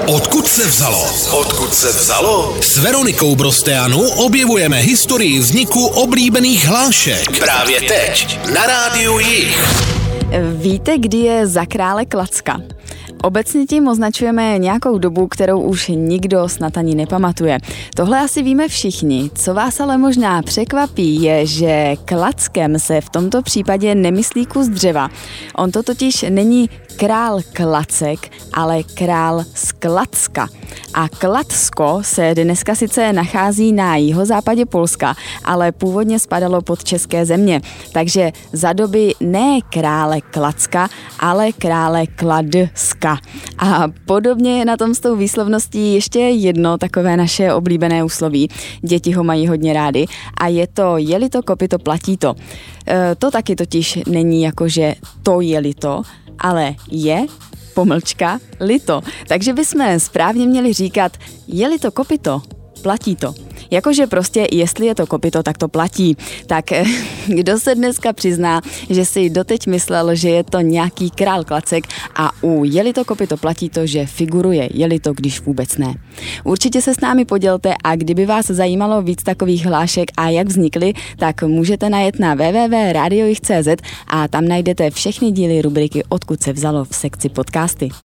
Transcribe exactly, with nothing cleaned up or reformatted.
Odkud se vzalo? Odkud se vzalo? S Veronikou Brosteanu objevujeme historii vzniku oblíbených hlášek. Právě teď na Rádiu Jih. Víte, kdy je za krále Klacka? Obecně tím označujeme nějakou dobu, kterou už nikdo snad ani nepamatuje. Tohle asi víme všichni. Co vás ale možná překvapí, je, že klackem se v tomto případě nemyslí kus dřeva. On to totiž není král Klacek, ale král z Klacka. A Klacko se dneska sice nachází na jihozápadě Polska, ale původně spadalo pod české země. Takže za doby ne krále Klacka, ale krále Kladska. A podobně je na tom s tou výslovností ještě jedno takové naše oblíbené úsloví. Děti ho mají hodně rády a je to jeli to kopyto, platí to. E, to taky totiž není jako, že to jeli to, ale je pomlčka lito. Takže bychom správně měli říkat jeli to kopyto, platí to. Jakože prostě, jestli je to kopyto, tak to platí. Tak kdo se dneska přizná, že si doteď myslel, že je to nějaký král Klacek a u jeli to kopyto, platí to, že figuruje jeli to, když vůbec ne. Určitě se s námi podělte a kdyby vás zajímalo víc takových hlášek a jak vznikly, tak můžete najet na w w w tečka radio jih tečka c z a tam najdete všechny díly rubriky Odkud se vzalo v sekci podcasty.